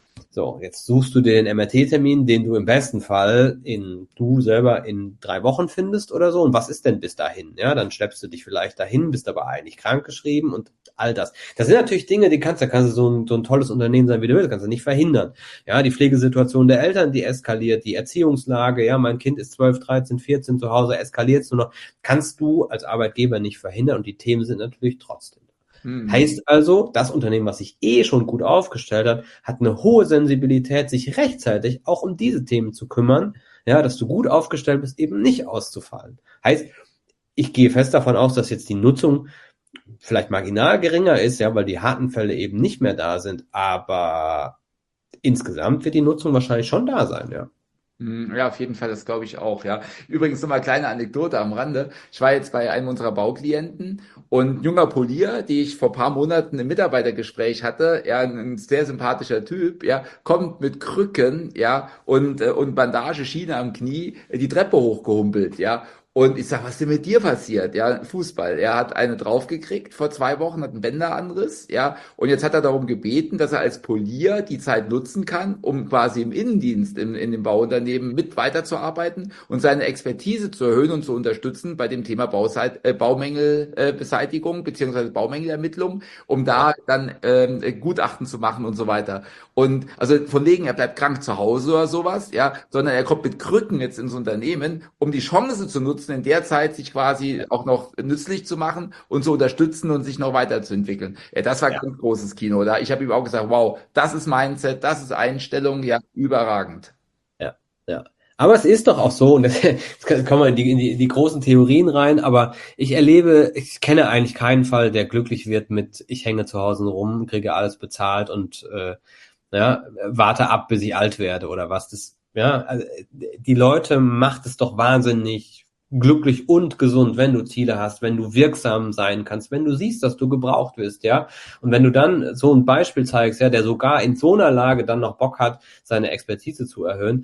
So, jetzt suchst du dir den M R T-Termin, den du im besten Fall in, du selber in drei Wochen findest oder so. Und was ist denn bis dahin? Ja, dann schleppst du dich vielleicht dahin, bist aber eigentlich krankgeschrieben und all das. Das sind natürlich Dinge, die kannst, da kannst du so ein, so ein tolles Unternehmen sein, wie du willst, kannst du nicht verhindern. Ja, die Pflegesituation der Eltern, die eskaliert, die Erziehungslage, ja, mein Kind ist zwölf, dreizehn, vierzehn zu Hause, eskaliert es nur noch, kannst du als Arbeitgeber nicht verhindern und die Themen sind natürlich trotzdem. Mhm. Heißt also, das Unternehmen, was sich eh schon gut aufgestellt hat, hat eine hohe Sensibilität, sich rechtzeitig auch um diese Themen zu kümmern, ja, dass du gut aufgestellt bist, eben nicht auszufallen. Heißt, ich gehe fest davon aus, dass jetzt die Nutzung vielleicht marginal geringer ist, ja, weil die harten Fälle eben nicht mehr da sind, aber insgesamt wird die Nutzung wahrscheinlich schon da sein, ja. Mm, Ja, auf jeden Fall, das glaube ich auch, ja. Übrigens nochmal kleine Anekdote am Rande. Ich war jetzt bei einem unserer Bauklienten und ein junger Polier, die ich vor paar Monaten im Mitarbeitergespräch hatte, ja, ein sehr sympathischer Typ, ja, kommt mit Krücken, ja, und, äh, und Bandage, Schiene am Knie, äh, die Treppe hochgehumpelt, ja. Und ich sag, was ist denn mit dir passiert? Ja, Fußball. Er hat eine draufgekriegt vor zwei Wochen, hat einen Bänderanriss, ja. Und jetzt hat er darum gebeten, dass er als Polier die Zeit nutzen kann, um quasi im Innendienst in, in dem Bauunternehmen mit weiterzuarbeiten und seine Expertise zu erhöhen und zu unterstützen bei dem Thema Bauseit, äh, Baumängelbeseitigung beziehungsweise Baumängelermittlung, um da dann ähm, Gutachten zu machen und so weiter. Und also von wegen, er bleibt krank zu Hause oder sowas, ja, sondern er kommt mit Krücken jetzt ins Unternehmen, um die Chance zu nutzen, in der Zeit sich quasi auch noch nützlich zu machen und zu unterstützen und sich noch weiterzuentwickeln. Ja, das war Ja, ganz großes Kino. Da ich habe ihm auch gesagt, wow, das ist Mindset, das ist Einstellung, ja, überragend. ja, ja. Aber es ist doch auch so, und das, jetzt kommen wir in die, in die, in die großen Theorien rein, aber ich erlebe, ich kenne eigentlich keinen Fall, der glücklich wird mit, ich hänge zu Hause rum, kriege alles bezahlt und äh, ja, warte ab, bis ich alt werde oder was. Das, ja, also die Leute macht es doch wahnsinnig glücklich und gesund, wenn du Ziele hast, wenn du wirksam sein kannst, wenn du siehst, dass du gebraucht wirst, ja. Und wenn du dann so ein Beispiel zeigst, ja, der sogar in so einer Lage dann noch Bock hat, seine Expertise zu erhöhen,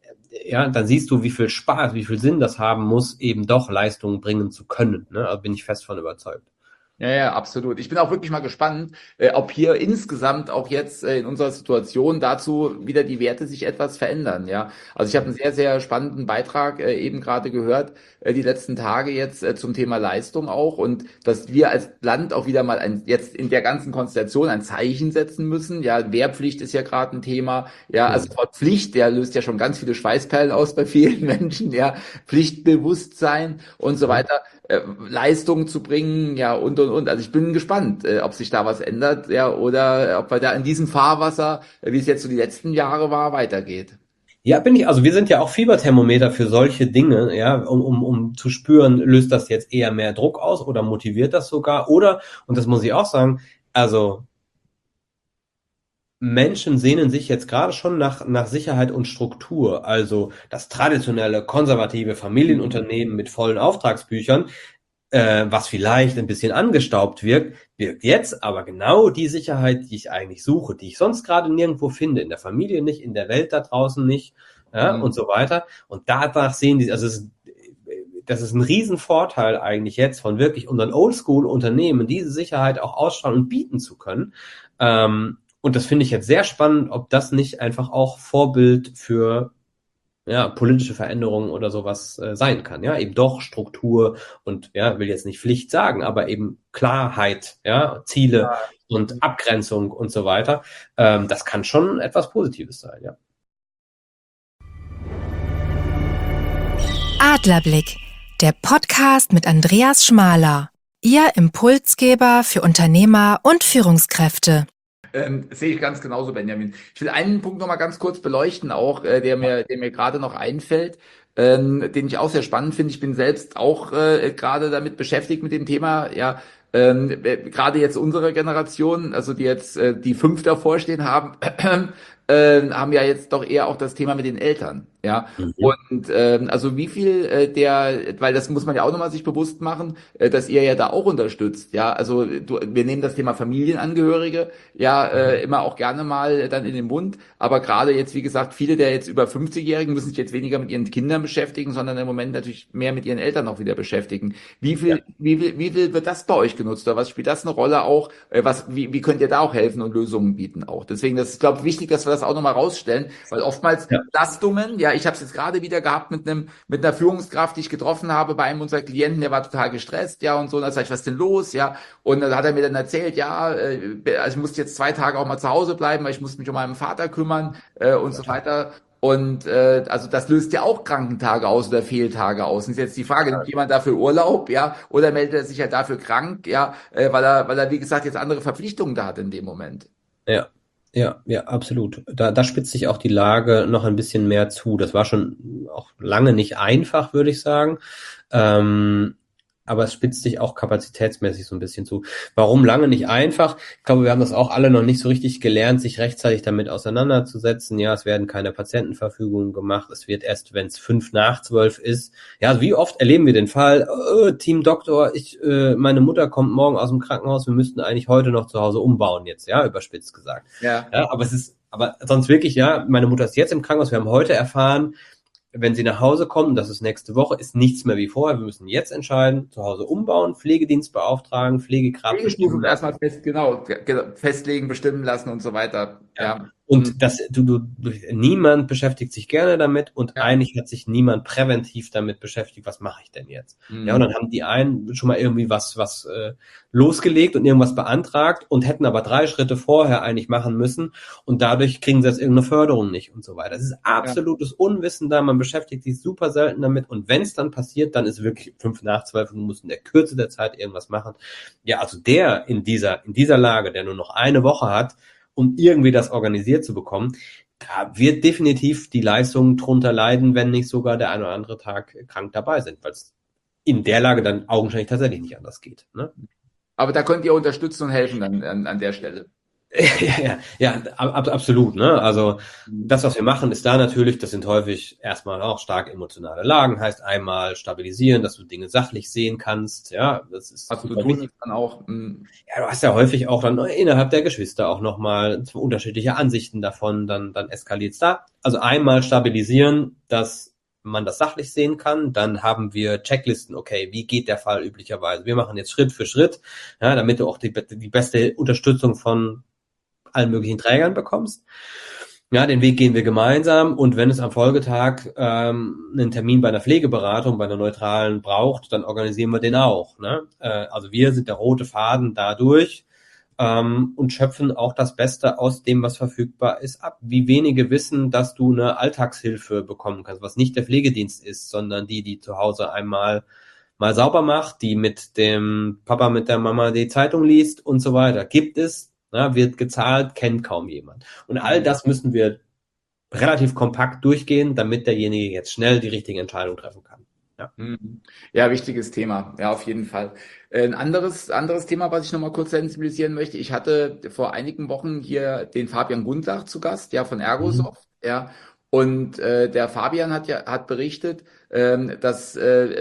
ja, dann siehst du, wie viel Spaß, wie viel Sinn das haben muss, eben doch Leistungen bringen zu können, ne? Also bin ich fest von überzeugt. Ja, ja, absolut. Ich bin auch wirklich mal gespannt, äh, ob hier insgesamt auch jetzt äh, in unserer Situation dazu wieder die Werte sich etwas verändern. Ja, also ich habe einen sehr, sehr spannenden Beitrag äh, eben gerade gehört, äh, die letzten Tage jetzt äh, zum Thema Leistung auch und dass wir als Land auch wieder mal ein, jetzt in der ganzen Konstellation ein Zeichen setzen müssen. Ja, Wehrpflicht ist ja gerade ein Thema. Ja, also Mhm. Wort Pflicht, der löst ja schon ganz viele Schweißperlen aus bei vielen Menschen. Ja, Pflichtbewusstsein und so weiter. Äh, Leistung zu bringen, ja, und, und, und. Also ich bin gespannt, äh, ob sich da was ändert, ja, oder äh, ob wir da in diesem Fahrwasser, äh, wie es jetzt so die letzten Jahre war, weitergeht. Ja, bin ich, also wir sind ja auch Fieberthermometer für solche Dinge, ja, um, um, um zu spüren, löst das jetzt eher mehr Druck aus oder motiviert das sogar? Oder, und das muss ich auch sagen, also Menschen sehnen sich jetzt gerade schon nach, nach Sicherheit und Struktur. Also das traditionelle, konservative Familienunternehmen mit vollen Auftragsbüchern, äh, was vielleicht ein bisschen angestaubt wirkt, wirkt jetzt aber genau die Sicherheit, die ich eigentlich suche, die ich sonst gerade nirgendwo finde, in der Familie nicht, in der Welt da draußen nicht, ja, Mhm. und so weiter. Und danach sehen die, also es ist, das ist ein Riesenvorteil eigentlich jetzt von wirklich unseren Oldschool-Unternehmen, diese Sicherheit auch ausstrahlen und bieten zu können. Ähm, Und das finde ich jetzt sehr spannend, ob das nicht einfach auch Vorbild für ja, politische Veränderungen oder sowas äh, sein kann. Ja, eben doch Struktur und ja, will jetzt nicht Pflicht sagen, aber eben Klarheit, ja, Ziele und Abgrenzung und so weiter. Ähm, das kann schon etwas Positives sein, ja. Adlerblick, der Podcast mit Andreas Schmaler. Ihr Impulsgeber für Unternehmer und Führungskräfte. Ähm, sehe ich ganz genauso, Benjamin. Ich will einen Punkt noch mal ganz kurz beleuchten, auch äh, der mir, der mir gerade noch einfällt, ähm, den ich auch sehr spannend finde. Ich bin selbst auch äh, gerade damit beschäftigt mit dem Thema. Ja, ähm, äh, gerade jetzt unsere Generation, also die jetzt äh, die fünf davor stehen haben, äh, haben ja jetzt doch eher auch das Thema mit den Eltern. Ja, Mhm. und ähm, also wie viel äh, der, weil das muss man ja auch nochmal sich bewusst machen, äh, dass ihr ja da auch unterstützt. Ja, also du, wir nehmen das Thema Familienangehörige ja äh, immer auch gerne mal dann in den Mund. Aber gerade jetzt, wie gesagt, viele der jetzt über fünfzig-Jährigen müssen sich jetzt weniger mit ihren Kindern beschäftigen, sondern im Moment natürlich mehr mit ihren Eltern auch wieder beschäftigen. Wie Ja. viel, wie viel, wie viel wird das bei euch genutzt oder was spielt das eine Rolle auch? Äh, was, wie, wie könnt ihr da auch helfen und Lösungen bieten auch? Deswegen, das ist, glaube ich, wichtig, dass wir das auch nochmal rausstellen, weil oftmals Ja. Belastungen, ja, ich habe es jetzt gerade wieder gehabt mit einem mit einer Führungskraft, die ich getroffen habe bei einem unserer Klienten, der war total gestresst, ja, und so, und da sag ich, was ist denn los, ja, und dann hat er mir dann erzählt, ja, äh, also ich musste jetzt zwei Tage auch mal zu Hause bleiben, weil ich musste mich um meinen Vater kümmern äh, und so weiter. Und äh, also das löst ja auch Krankentage aus oder Fehltage aus. Und ist jetzt die Frage, nimmt jemand dafür Urlaub, ja, oder meldet er sich ja dafür krank, ja, äh, weil er, weil er, wie gesagt, jetzt andere Verpflichtungen da hat in dem Moment. Ja, ja, ja, absolut. Da, da spitzt sich auch die Lage noch ein bisschen mehr zu. Das war schon auch lange nicht einfach, würde ich sagen. Ähm, aber es spitzt sich auch kapazitätsmäßig so ein bisschen zu. Warum lange nicht einfach? Ich glaube, wir haben das auch alle noch nicht so richtig gelernt, sich rechtzeitig damit auseinanderzusetzen. Ja, es werden keine Patientenverfügungen gemacht. Es wird erst, wenn es fünf nach zwölf ist. Ja, also wie oft erleben wir den Fall, oh, Team Doktor, ich, äh, meine Mutter kommt morgen aus dem Krankenhaus, wir müssten eigentlich heute noch zu Hause umbauen jetzt, ja, überspitzt gesagt. Ja. Ja, aber es ist, aber sonst wirklich, ja, meine Mutter ist jetzt im Krankenhaus, wir haben heute erfahren, wenn sie nach Hause kommt, und das ist nächste Woche, ist nichts mehr wie vorher. Wir müssen jetzt entscheiden, zu Hause umbauen, Pflegedienst beauftragen, Pflegekraft Pflegestufen bestimmen. erstmal fest, genau, ge- festlegen, bestimmen lassen und so weiter. Ja. Ja. Und das, du, du, du, niemand beschäftigt sich gerne damit und Ja. eigentlich hat sich niemand präventiv damit beschäftigt, was mache ich denn jetzt? Mhm. Ja, und dann haben die einen schon mal irgendwie was, was äh, losgelegt und irgendwas beantragt und hätten aber drei Schritte vorher eigentlich machen müssen und dadurch kriegen sie jetzt irgendeine Förderung nicht und so weiter. Das ist absolutes Unwissen da, man beschäftigt sich super selten damit und wenn es dann passiert, dann ist wirklich fünf nach zwölf und du musst in der Kürze der Zeit irgendwas machen. Ja, also der in dieser, in dieser Lage, der nur noch eine Woche hat, um irgendwie das organisiert zu bekommen, da wird definitiv die Leistung drunter leiden, wenn nicht sogar der ein oder andere Tag krank dabei sind, weil es in der Lage dann augenscheinlich tatsächlich nicht anders geht. Ne? Aber da könnt ihr unterstützen und helfen dann an, an der Stelle. ja, ja, ja, ab, absolut. Ne? Also das, was wir machen, ist da natürlich, das sind häufig erstmal auch stark emotionale Lagen, heißt einmal stabilisieren, dass du Dinge sachlich sehen kannst. Ja, das ist Was zu super tun wichtig. ist dann auch. Mh. Ja, du hast ja häufig auch dann innerhalb der Geschwister auch nochmal unterschiedliche Ansichten davon, dann, dann eskaliert's da. Also einmal stabilisieren, dass man das sachlich sehen kann, dann haben wir Checklisten, okay, wie geht der Fall üblicherweise? Wir machen jetzt Schritt für Schritt, ja, damit du auch die, die beste Unterstützung von allen möglichen Trägern bekommst. Ja, den Weg gehen wir gemeinsam und wenn es am Folgetag ähm, einen Termin bei einer Pflegeberatung, bei einer neutralen braucht, dann organisieren wir den auch. Ne? Äh, also wir sind der rote Faden dadurch ähm, und schöpfen auch das Beste aus dem, was verfügbar ist, ab. Wie wenige wissen, dass du eine Alltagshilfe bekommen kannst, was nicht der Pflegedienst ist, sondern die, die zu Hause einmal mal sauber macht, die mit dem Papa, mit der Mama die Zeitung liest und so weiter. Gibt es, ja, wird gezahlt, kennt kaum jemand. Und all das müssen wir relativ kompakt durchgehen, damit derjenige jetzt schnell die richtige Entscheidung treffen kann. Ja, Ja, wichtiges Thema. Ja, auf jeden Fall. Äh, Ein anderes, anderes Thema, was ich noch mal kurz sensibilisieren möchte. Ich hatte vor einigen Wochen hier den Fabian Gundlach zu Gast, ja, von Ergosoft, ja. Und äh, der Fabian hat ja hat berichtet, ähm, dass äh,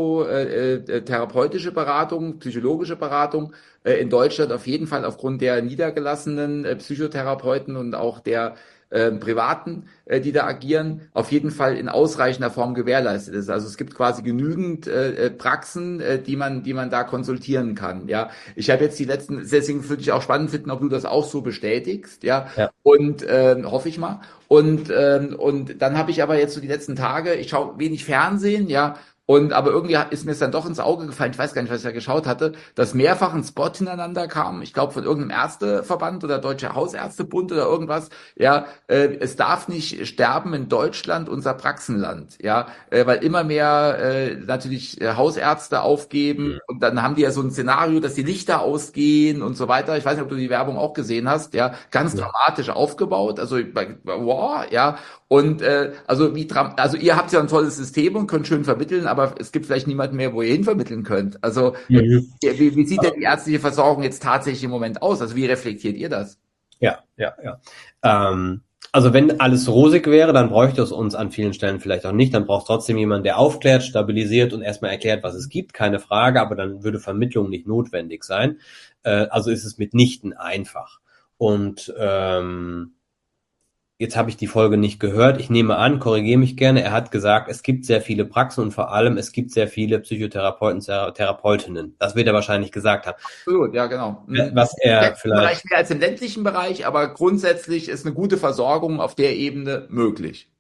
psychotherapeutische Beratung, psychologische Beratung äh, in Deutschland auf jeden Fall aufgrund der niedergelassenen äh, Psychotherapeuten und auch der äh, Privaten, äh, die da agieren, auf jeden Fall in ausreichender Form gewährleistet ist. Also es gibt quasi genügend äh, Praxen, äh, die man, die man da konsultieren kann. Ja, ich habe jetzt die letzten, deswegen würde ich auch spannend finden, ob du das auch so bestätigst. Ja, Ja. und äh, hoffe ich mal. Und ähm, und dann habe ich aber jetzt so die letzten Tage, ich schaue wenig Fernsehen, ja. Und aber irgendwie hat- ist mir es dann doch ins Auge gefallen, ich weiß gar nicht, was ich da geschaut hatte, dass mehrfach ein Spot hintereinander kam, ich glaube von irgendeinem Ärzteverband oder Deutscher Hausärztebund oder irgendwas, ja, äh, es darf nicht sterben in Deutschland, unser Praxenland, ja, äh, weil immer mehr äh, natürlich äh, Hausärzte aufgeben und dann haben die ja so ein Szenario, dass die Lichter ausgehen und so weiter. Ich weiß nicht, ob du die Werbung auch gesehen hast, ja, ganz Ja. dramatisch aufgebaut, also bei, wow, ja, und äh, also wie dram also ihr habt ja ein tolles System und könnt schön vermitteln, aber es gibt vielleicht niemanden mehr, wo ihr hin vermitteln könnt. Also äh, Mhm. wie, wie sieht denn die ärztliche Versorgung jetzt tatsächlich im Moment aus? Also wie reflektiert ihr das? Ja, ja, ja. Ähm, also wenn alles rosig wäre, dann bräuchte es uns an vielen Stellen vielleicht auch nicht. Dann braucht es trotzdem jemanden, der aufklärt, stabilisiert und erstmal erklärt, was es gibt, keine Frage, aber dann würde Vermittlung nicht notwendig sein. Äh, also ist es mitnichten einfach. Und ähm, jetzt habe ich die Folge nicht gehört. Ich nehme an, korrigiere mich gerne. Er hat gesagt, es gibt sehr viele Praxen und vor allem es gibt sehr viele Psychotherapeuten, Thera- Therapeutinnen. Das wird er wahrscheinlich gesagt haben. Absolut, ja, genau. Mhm. Was Im er ländlichen Bereich vielleicht mehr als im ländlichen Bereich, aber grundsätzlich ist eine gute Versorgung auf der Ebene möglich.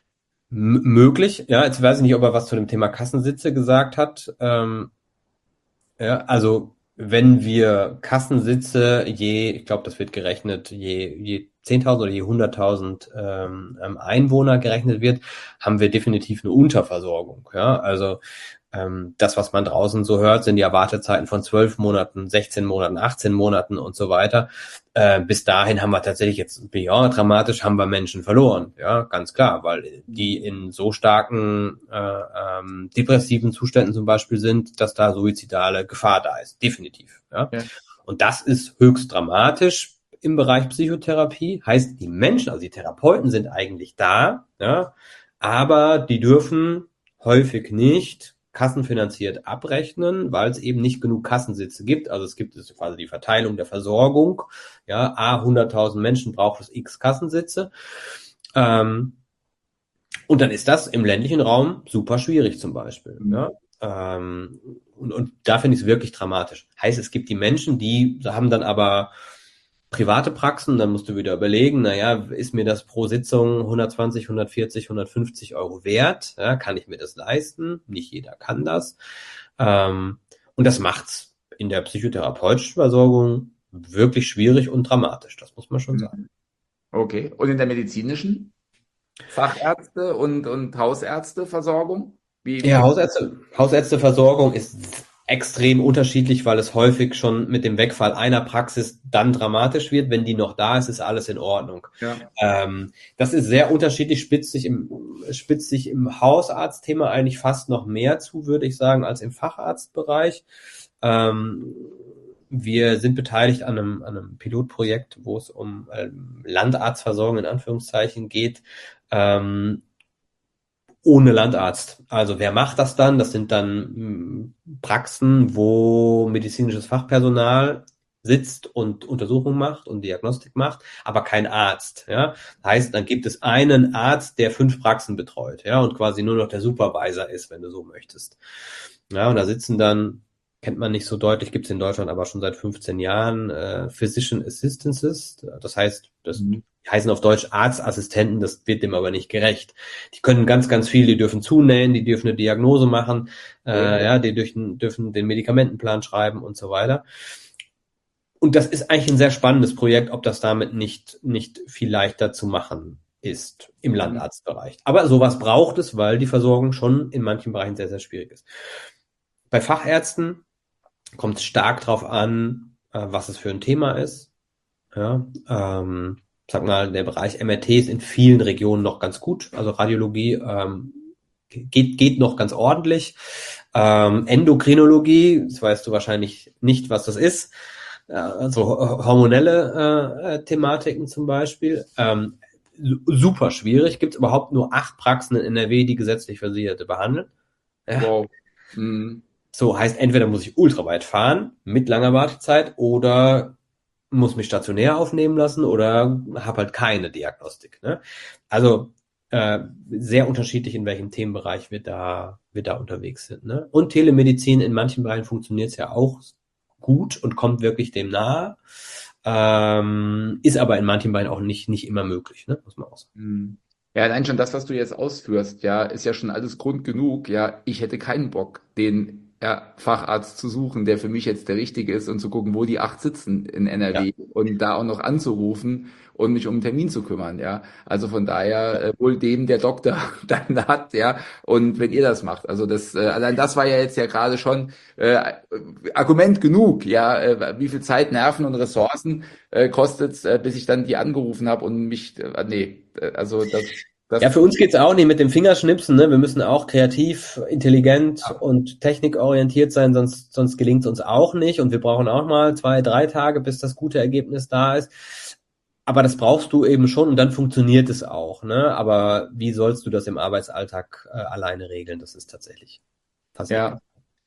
m- möglich, ja, jetzt weiß ich nicht, ob er was zu dem Thema Kassensitze gesagt hat. Ähm, ja, also wenn wir Kassensitze je, ich glaube, das wird gerechnet, je, je zehntausend oder je hunderttausend ähm, ähm, Einwohner gerechnet wird, haben wir definitiv eine Unterversorgung. Ja, also ähm, das, was man draußen so hört, sind ja Wartezeiten von zwölf Monaten, sechzehn Monaten, achtzehn Monaten und so weiter. Äh, bis dahin haben wir tatsächlich jetzt, ja, dramatisch haben wir Menschen verloren. Ja, ganz klar, weil die in so starken äh, ähm, depressiven Zuständen zum Beispiel sind, dass da suizidale Gefahr da ist. Definitiv. Ja. Ja. Und das ist höchst dramatisch im Bereich Psychotherapie. Heißt, die Menschen, also die Therapeuten sind eigentlich da, ja, aber die dürfen häufig nicht kassenfinanziert abrechnen, weil es eben nicht genug Kassensitze gibt. Also es gibt es quasi die Verteilung der Versorgung. Ja, a hunderttausend Menschen braucht es x Kassensitze. Ähm, und dann ist das im ländlichen Raum super schwierig zum Beispiel. Mhm. Ja. Ähm, und, und da finde ich es wirklich dramatisch. Heißt, es gibt die Menschen, die haben dann aber private Praxen, dann musst du wieder überlegen, naja, ist mir das pro Sitzung hundertzwanzig, hundertvierzig, hundertfünfzig Euro wert? Ja, kann ich mir das leisten? Nicht jeder kann das. Ähm, und das macht's in der psychotherapeutischen Versorgung wirklich schwierig und dramatisch, das muss man schon sagen. Okay. Und in der medizinischen Fachärzte und, und Hausärzteversorgung? Wie, Ja, wie? Hausärzte, Hausärzteversorgung ist extrem unterschiedlich, weil es häufig schon mit dem Wegfall einer Praxis dann dramatisch wird. Wenn die noch da ist, ist alles in Ordnung. Ja. Ähm, das ist sehr unterschiedlich, spitzt sich im, spitzt sich im Hausarztthema eigentlich fast noch mehr zu, würde ich sagen, als im Facharztbereich. Ähm, wir sind beteiligt an einem, an einem Pilotprojekt, wo es um ähm, Landarztversorgung in Anführungszeichen geht. Ähm, ohne Landarzt. Also wer macht das dann? Das sind dann mh, Praxen, wo medizinisches Fachpersonal sitzt und Untersuchungen macht und Diagnostik macht, aber kein Arzt. Ja, heißt, dann gibt es einen Arzt, der fünf Praxen betreut, ja, und quasi nur noch der Supervisor ist, wenn du so möchtest. Ja, und da sitzen dann, kennt man nicht so deutlich, gibt es in Deutschland aber schon seit fünfzehn Jahren äh, Physician Assistances. Das heißt, das Mhm. die heißen auf Deutsch Arztassistenten, das wird dem aber nicht gerecht. Die können ganz, ganz viel, die dürfen zunähen, die dürfen eine Diagnose machen, äh, ja, die dürfen, dürfen den Medikamentenplan schreiben und so weiter. Und das ist eigentlich ein sehr spannendes Projekt, ob das damit nicht, nicht viel leichter zu machen ist im Landarztbereich. Aber sowas braucht es, weil die Versorgung schon in manchen Bereichen sehr, sehr schwierig ist. Bei Fachärzten kommt es stark drauf an, äh, was es für ein Thema ist. Ja, ähm, sag mal, der Bereich M R T ist in vielen Regionen noch ganz gut. Also Radiologie ähm, geht, geht noch ganz ordentlich. Ähm, Endokrinologie, das weißt du wahrscheinlich nicht, was das ist. Äh, also hormonelle äh, Thematiken zum Beispiel. Ähm, super schwierig. Gibt es überhaupt nur acht Praxen in N R W, die gesetzlich Versicherte behandeln. Ja. Wow. Mhm. So heißt, entweder muss ich ultraweit fahren mit langer Wartezeit oder muss mich stationär aufnehmen lassen oder habe halt keine Diagnostik. Ne? Also äh, sehr unterschiedlich, in welchem Themenbereich wir da, wir da unterwegs sind. Ne? Und Telemedizin, in manchen Bereichen funktioniert es ja auch gut und kommt wirklich dem nahe, ähm, ist aber in manchen Bereichen auch nicht, nicht immer möglich, ne? Muss man auch sagen. Hm. Ja, allein schon das, was du jetzt ausführst, ja, ist ja schon alles Grund genug. Ja, ich hätte keinen Bock, den ja, Facharzt zu suchen, der für mich jetzt der richtige ist und zu gucken, wo die acht sitzen in Ja. N R W und da auch noch anzurufen und mich um einen Termin zu kümmern, ja. Also von daher äh, wohl dem der Doktor dann hat, ja. Und wenn ihr das macht, also das, äh, allein das war ja jetzt ja gerade schon äh, Argument genug, ja. Äh, wie viel Zeit, Nerven und Ressourcen äh, kostet's, äh, bis ich dann die angerufen habe und mich, äh, nee, äh, also das, Ja, das, für uns geht's auch nicht mit dem Fingerschnipsen, ne? Wir müssen auch kreativ, intelligent und technikorientiert sein, sonst, sonst gelingt's uns auch nicht. Und wir brauchen auch mal zwei, drei Tage, bis das gute Ergebnis da ist. Aber das brauchst du eben schon und dann funktioniert es auch, ne? Aber wie sollst du das im Arbeitsalltag äh, alleine regeln? Das ist tatsächlich passiert. ja.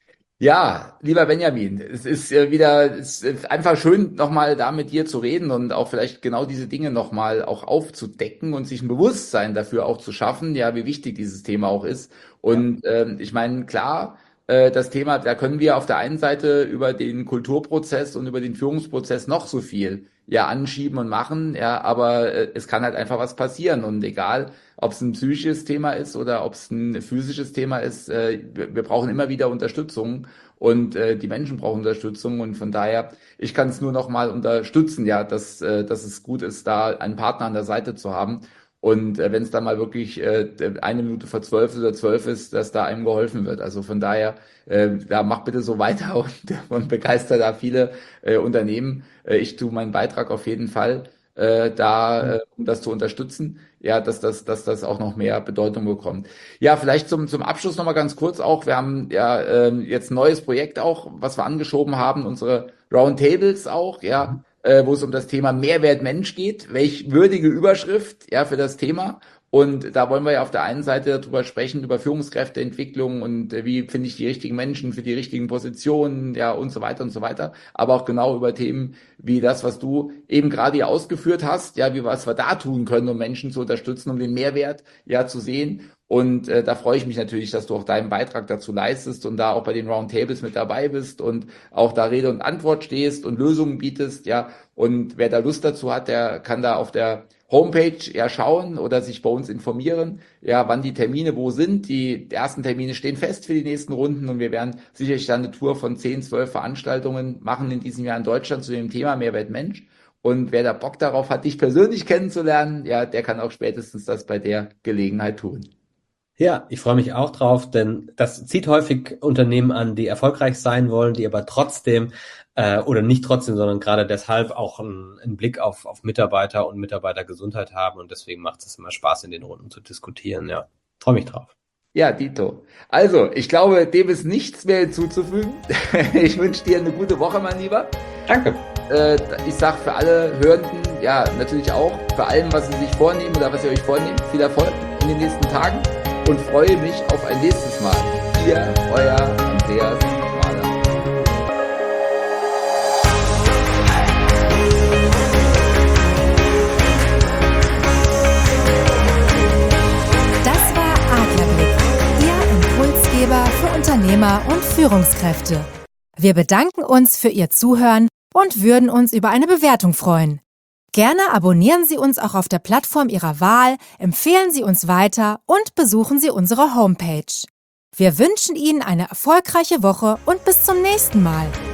Ja, lieber Benjamin, es ist äh, wieder, es ist einfach schön, nochmal da mit dir zu reden und auch vielleicht genau diese Dinge nochmal auch aufzudecken und sich ein Bewusstsein dafür auch zu schaffen, ja, wie wichtig dieses Thema auch ist. Ja. Und ähm, ich meine, klar, äh, das Thema, da können wir auf der einen Seite über den Kulturprozess und über den Führungsprozess noch so viel ja anschieben und machen, ja, aber äh, es kann halt einfach was passieren und egal, ob es ein psychisches Thema ist oder ob es ein physisches Thema ist, äh, wir, wir brauchen immer wieder Unterstützung und äh, die Menschen brauchen Unterstützung und von daher, ich kann es nur noch mal unterstützen, ja, dass, äh, dass es gut ist, da einen Partner an der Seite zu haben und äh, wenn es da mal wirklich äh, eine Minute vor zwölf oder zwölf ist, dass da einem geholfen wird. Also von daher, äh, ja, mach bitte so weiter und, und begeistert da viele äh, Unternehmen. Äh, ich tue meinen Beitrag auf jeden Fall äh, da, äh, um das zu unterstützen, ja, dass das, dass das auch noch mehr Bedeutung bekommt. Ja, vielleicht zum, zum Abschluss nochmal ganz kurz auch. Wir haben ja ähm, jetzt ein neues Projekt auch, was wir angeschoben haben, unsere Roundtables auch, ja, äh, wo es um das Thema Mehrwert Mensch geht. Welch würdige Überschrift, ja, für das Thema. Und da wollen wir ja auf der einen Seite darüber sprechen, über Führungskräfteentwicklung und äh, wie finde ich die richtigen Menschen für die richtigen Positionen, ja, und so weiter und so weiter. Aber auch genau über Themen wie das, was du eben gerade hier ausgeführt hast, ja, wie was wir da tun können, um Menschen zu unterstützen, um den Mehrwert ja zu sehen. Und äh, da freue ich mich natürlich, dass du auch deinen Beitrag dazu leistest und da auch bei den Roundtables mit dabei bist und auch da Rede und Antwort stehst und Lösungen bietest, ja. Und wer da Lust dazu hat, der kann da auf der Homepage ja schauen oder sich bei uns informieren, ja, wann die Termine wo sind. Die ersten Termine stehen fest für die nächsten Runden und wir werden sicherlich dann eine Tour von zehn, zwölf Veranstaltungen machen in diesem Jahr in Deutschland zu dem Thema Mehrwert Mensch. Und wer da Bock darauf hat, dich persönlich kennenzulernen, ja, der kann auch spätestens das bei der Gelegenheit tun. Ja, ich freue mich auch drauf, denn das zieht häufig Unternehmen an, die erfolgreich sein wollen, die aber trotzdem äh, oder nicht trotzdem, sondern gerade deshalb auch einen, einen Blick auf, auf Mitarbeiter und Mitarbeitergesundheit haben und deswegen macht es immer Spaß, in den Runden zu diskutieren. Ja, freue mich drauf. Ja, Dito. Also, ich glaube, dem ist nichts mehr hinzuzufügen. Ich wünsche dir eine gute Woche, mein Lieber. Danke. Äh, ich sage für alle Hörenden, ja, natürlich auch, für allem, was Sie sich vornehmen oder was ihr euch vornehmt, viel Erfolg in den nächsten Tagen und freue mich auf ein nächstes Mal. Ihr, euer Andreas Schmaler. Das war Adlerblick, Ihr Impulsgeber für Unternehmer und Führungskräfte. Wir bedanken uns für Ihr Zuhören und würden uns über eine Bewertung freuen. Gerne abonnieren Sie uns auch auf der Plattform Ihrer Wahl, empfehlen Sie uns weiter und besuchen Sie unsere Homepage. Wir wünschen Ihnen eine erfolgreiche Woche und bis zum nächsten Mal.